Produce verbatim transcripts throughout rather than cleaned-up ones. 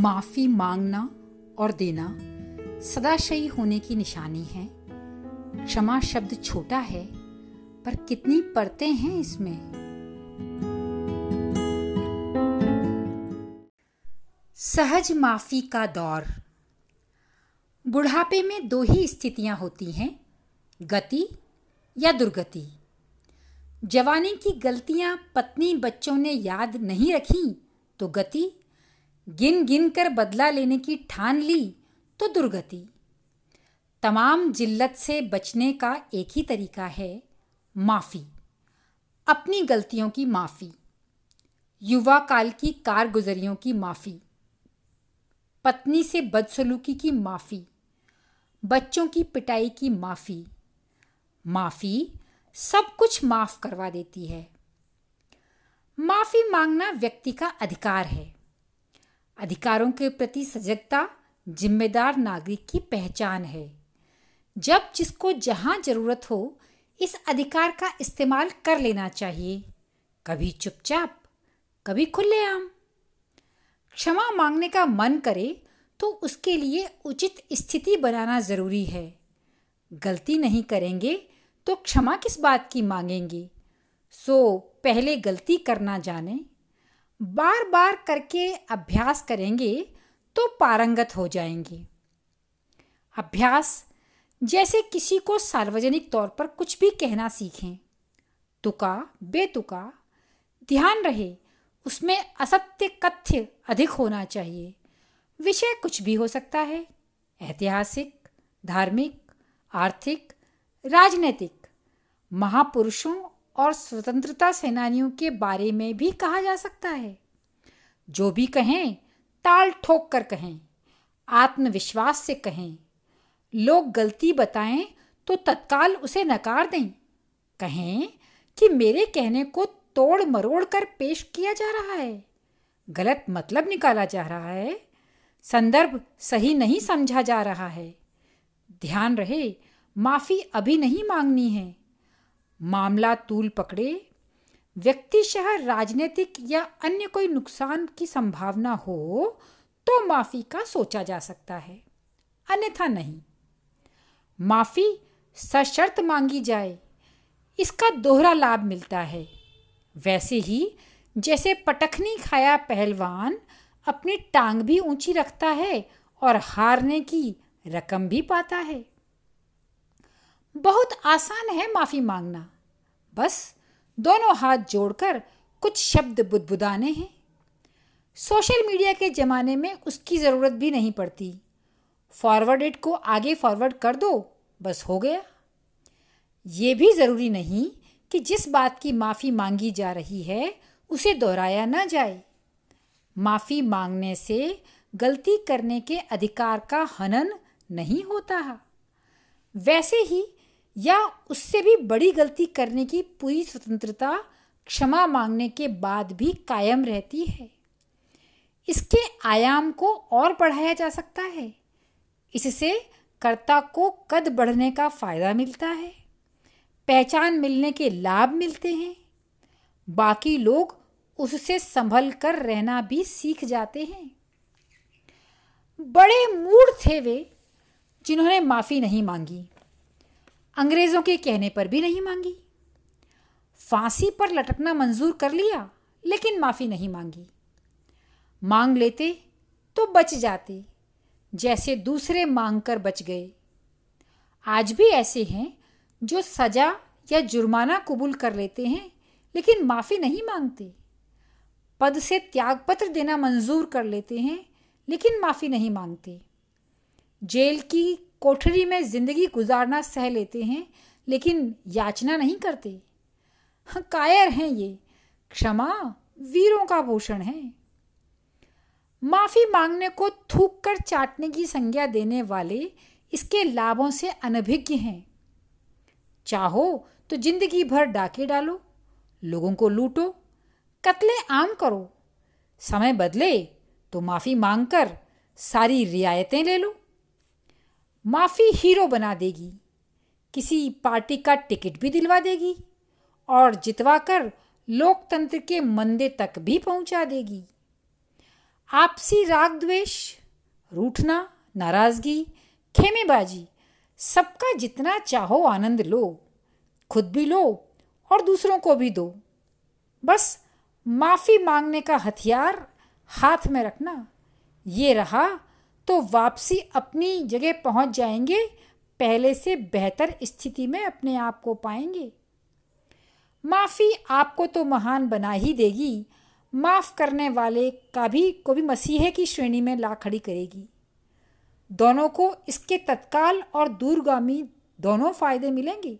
माफी मांगना और देना सदाशयी होने की निशानी है। क्षमा शब्द छोटा है, पर कितनी परतें हैं इसमें। सहज माफी का दौर। बुढ़ापे में दो ही स्थितियां होती हैं, गति या दुर्गति। जवानी की गलतियां पत्नी बच्चों ने याद नहीं रखी तो गति, गिन गिन कर बदला लेने की ठान ली तो दुर्गति। तमाम जिल्लत से बचने का एक ही तरीका है, माफ़ी। अपनी गलतियों की माफ़ी, युवा काल की कारगुजरियों की माफ़ी, पत्नी से बदसलूकी की माफ़ी, बच्चों की पिटाई की माफ़ी। माफ़ी सब कुछ माफ़ करवा देती है। माफ़ी मांगना व्यक्ति का अधिकार है। अधिकारों के प्रति सजगता जिम्मेदार नागरिक की पहचान है। जब जिसको जहां जरूरत हो इस अधिकार का इस्तेमाल कर लेना चाहिए, कभी चुपचाप, कभी खुलेआम। क्षमा मांगने का मन करे तो उसके लिए उचित स्थिति बनाना जरूरी है। गलती नहीं करेंगे तो क्षमा किस बात की मांगेंगे। सो पहले गलती करना जाने, बार बार करके अभ्यास करेंगे तो पारंगत हो जाएंगे। अभ्यास जैसे किसी को सार्वजनिक तौर पर कुछ भी कहना सीखें। तुका बेतुका, ध्यान रहे उसमें असत्य कथ्य अधिक होना चाहिए। विषय कुछ भी हो सकता है, ऐतिहासिक, धार्मिक, आर्थिक, राजनीतिक। महापुरुषों और स्वतंत्रता सेनानियों के बारे में भी कहा जा सकता है। जो भी कहें ताल ठोक कर कहें, आत्मविश्वास से कहें। लोग गलती बताएं तो तत्काल उसे नकार दें। कहें कि मेरे कहने को तोड़ मरोड़ कर पेश किया जा रहा है, गलत मतलब निकाला जा रहा है, संदर्भ सही नहीं समझा जा रहा है। ध्यान रहे, माफी अभी नहीं मांगनी है। मामला तूल पकड़े, व्यक्तिशः राजनीतिक या अन्य कोई नुकसान की संभावना हो तो माफी का सोचा जा सकता है, अन्यथा नहीं। माफी सशर्त मांगी जाए, इसका दोहरा लाभ मिलता है। वैसे ही जैसे पटखनी खाया पहलवान अपनी टांग भी ऊंची रखता है और हारने की रकम भी पाता है। बहुत आसान है माफी मांगना, बस दोनों हाथ जोड़कर कुछ शब्द बुदबुदाने हैं। सोशल मीडिया के ज़माने में उसकी ज़रूरत भी नहीं पड़ती। फॉरवर्डेड को आगे फॉरवर्ड कर दो, बस हो गया। ये भी ज़रूरी नहीं कि जिस बात की माफ़ी मांगी जा रही है उसे दोहराया न जाए। माफ़ी मांगने से गलती करने के अधिकार का हनन नहीं होता है। वैसे ही या उससे भी बड़ी गलती करने की पूरी स्वतंत्रता क्षमा मांगने के बाद भी कायम रहती है। इसके आयाम को और बढ़ाया जा सकता है। इससे कर्ता को कद बढ़ने का फायदा मिलता है, पहचान मिलने के लाभ मिलते हैं। बाकी लोग उससे संभल कर रहना भी सीख जाते हैं। बड़े मूढ़ थे वे जिन्होंने माफ़ी नहीं मांगी, अंग्रेज़ों के कहने पर भी नहीं मांगी। फांसी पर लटकना मंजूर कर लिया लेकिन माफ़ी नहीं मांगी। मांग लेते तो बच जाते, जैसे दूसरे मांग कर बच गए। आज भी ऐसे हैं जो सजा या जुर्माना कबूल कर लेते हैं लेकिन माफ़ी नहीं मांगते। पद से त्यागपत्र देना मंजूर कर लेते हैं लेकिन माफ़ी नहीं मांगते। जेल की कोठरी में जिंदगी गुजारना सह लेते हैं लेकिन याचना नहीं करते। कायर हैं ये, क्षमा वीरों का भूषण है। माफी मांगने को थूक कर चाटने की संज्ञा देने वाले इसके लाभों से अनभिज्ञ हैं। चाहो तो जिंदगी भर डाके डालो, लोगों को लूटो, कत्ले आम करो। समय बदले तो माफी मांगकर सारी रियायतें ले लो। माफ़ी हीरो बना देगी, किसी पार्टी का टिकट भी दिलवा देगी और जितवा कर लोकतंत्र के मंदे तक भी पहुंचा देगी। आपसी राग द्वेष, रूठना, नाराजगी, खेमेबाजी, सबका जितना चाहो आनंद लो, खुद भी लो और दूसरों को भी दो। बस माफ़ी मांगने का हथियार हाथ में रखना, ये रहा तो वापसी अपनी जगह पहुंच जाएंगे, पहले से बेहतर स्थिति में अपने आप को पाएंगे। माफ़ी आपको तो महान बना ही देगी, माफ़ करने वाले का भी को भी मसीहे की श्रेणी में ला खड़ी करेगी। दोनों को इसके तत्काल और दूरगामी दोनों फायदे मिलेंगे।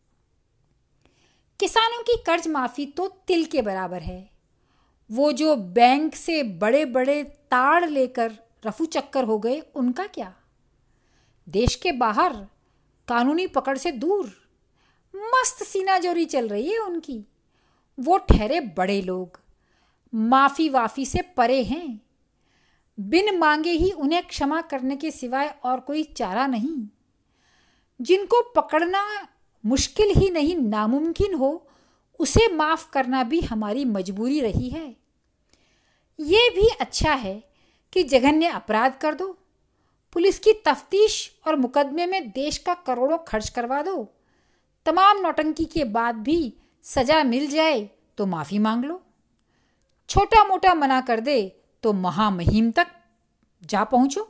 किसानों की कर्ज माफ़ी तो तिल के बराबर है। वो जो बैंक से बड़े बड़े ताड़ लेकर रफू चक्कर हो गए, उनका क्या? देश के बाहर, कानूनी पकड़ से दूर, मस्त सीनाजोरी चल रही है उनकी। वो ठहरे बड़े लोग, माफ़ी वाफ़ी से परे हैं। बिन मांगे ही उन्हें क्षमा करने के सिवाय और कोई चारा नहीं। जिनको पकड़ना मुश्किल ही नहीं नामुमकिन हो, उसे माफ़ करना भी हमारी मजबूरी रही है। ये भी अच्छा है कि जघन्य अपराध कर दो, पुलिस की तफ्तीश और मुकदमे में देश का करोड़ों खर्च करवा दो, तमाम नौटंकी के बाद भी सजा मिल जाए तो माफ़ी मांग लो। छोटा मोटा मना कर दे तो महामहिम तक जा पहुंचो।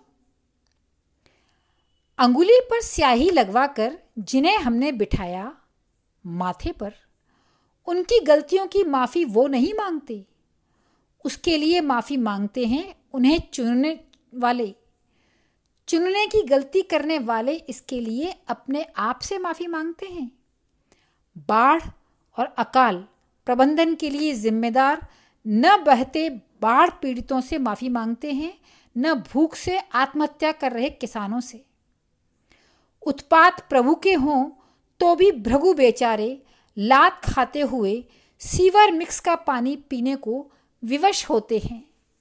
अंगुली पर स्याही लगवाकर जिन्हें हमने बिठाया माथे पर, उनकी गलतियों की माफ़ी वो नहीं मांगते, उसके लिए माफ़ी मांगते हैं उन्हें चुनने वाले। चुनने की गलती करने वाले इसके लिए अपने आप से माफ़ी मांगते हैं। बाढ़ और अकाल प्रबंधन के लिए जिम्मेदार न बहते बाढ़ पीड़ितों से माफ़ी मांगते हैं, न भूख से आत्महत्या कर रहे किसानों से। उत्पात प्रभु के हों तो भी भृगु बेचारे लात खाते हुए सीवर मिक्स का पानी पीने को विवश होते हैं।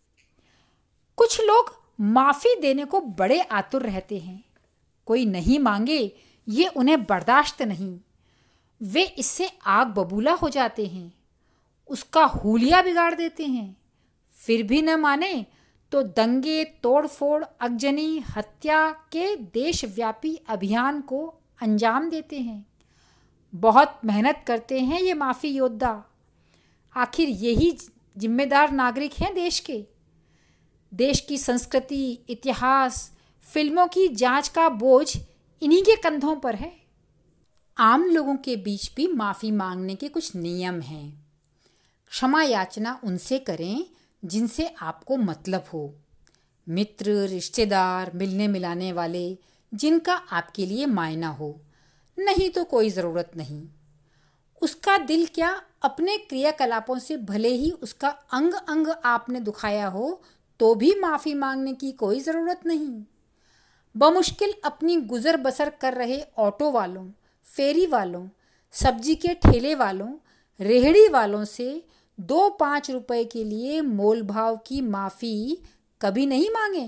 कुछ लोग माफ़ी देने को बड़े आतुर रहते हैं। कोई नहीं मांगे ये उन्हें बर्दाश्त नहीं। वे इससे आग बबूला हो जाते हैं, उसका हुलिया बिगाड़ देते हैं। फिर भी न माने तो दंगे, तोड़फोड़, अगजनी, हत्या के देशव्यापी अभियान को अंजाम देते हैं। बहुत मेहनत करते हैं ये माफ़ी योद्धा। आखिर यही जिम्मेदार नागरिक हैं देश के। देश की संस्कृति, इतिहास, फिल्मों की जांच का बोझ इन्हीं के कंधों पर है। आम लोगों के बीच भी माफ़ी मांगने के कुछ नियम हैं। क्षमा याचना उनसे करें जिनसे आपको मतलब हो, मित्र, रिश्तेदार, मिलने मिलाने वाले, जिनका आपके लिए मायना हो। नहीं तो कोई ज़रूरत नहीं। उसका दिल क्या, अपने क्रियाकलापों से भले ही उसका अंग अंग आपने दुखाया हो, तो भी माफ़ी मांगने की कोई ज़रूरत नहीं। बमुश्किल अपनी गुजर बसर कर रहे ऑटो वालों, फेरी वालों, सब्जी के ठेले वालों, रेहड़ी वालों से दो पाँच रुपए के लिए मोल भाव की माफ़ी कभी नहीं मांगे।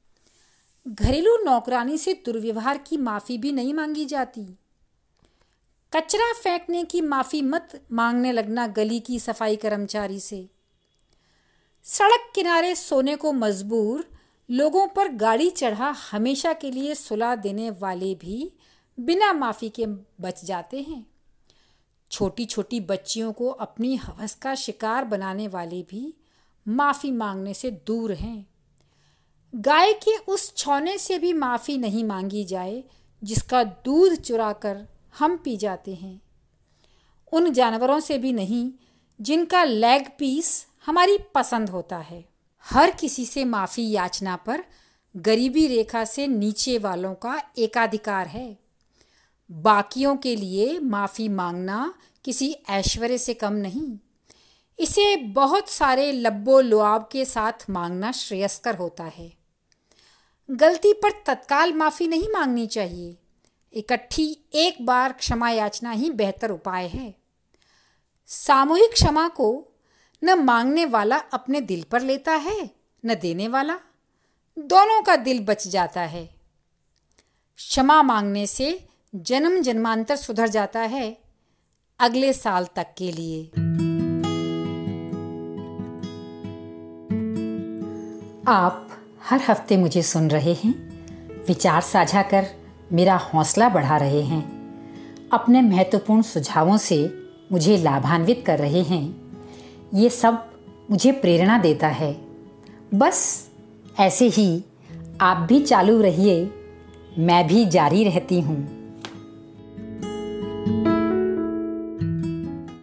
घरेलू नौकरानी से दुर्व्यवहार की माफ़ी भी नहीं मांगी जाती। कचरा फेंकने की माफ़ी मत मांगने लगना गली की सफाई कर्मचारी से। सड़क किनारे सोने को मजबूर लोगों पर गाड़ी चढ़ा हमेशा के लिए सुला देने वाले भी बिना माफ़ी के बच जाते हैं। छोटी छोटी बच्चियों को अपनी हवस का शिकार बनाने वाले भी माफ़ी मांगने से दूर हैं। गाय के उस छौने से भी माफ़ी नहीं मांगी जाए जिसका दूध चुराकर हम पी जाते हैं। उन जानवरों से भी नहीं जिनका लेग पीस हमारी पसंद होता है। हर किसी से माफ़ी याचना पर गरीबी रेखा से नीचे वालों का एकाधिकार है। बाकियों के लिए माफ़ी मांगना किसी ऐश्वर्य से कम नहीं। इसे बहुत सारे लब्बो लुआब के साथ मांगना श्रेयस्कर होता है। गलती पर तत्काल माफ़ी नहीं मांगनी चाहिए। इकट्ठी एक बार क्षमा याचना ही बेहतर उपाय है। सामूहिक क्षमा को न मांगने वाला अपने दिल पर लेता है, न देने वाला। दोनों का दिल बच जाता है। क्षमा मांगने से जन्म जन्मांतर सुधर जाता है, अगले साल तक के लिए। आप हर हफ्ते मुझे सुन रहे हैं, विचार साझा कर मेरा हौसला बढ़ा रहे हैं, अपने महत्वपूर्ण सुझावों से मुझे लाभान्वित कर रहे हैं। ये सब मुझे प्रेरणा देता है। बस ऐसे ही आप भी चालू रहिए, मैं भी जारी रहती हूँ।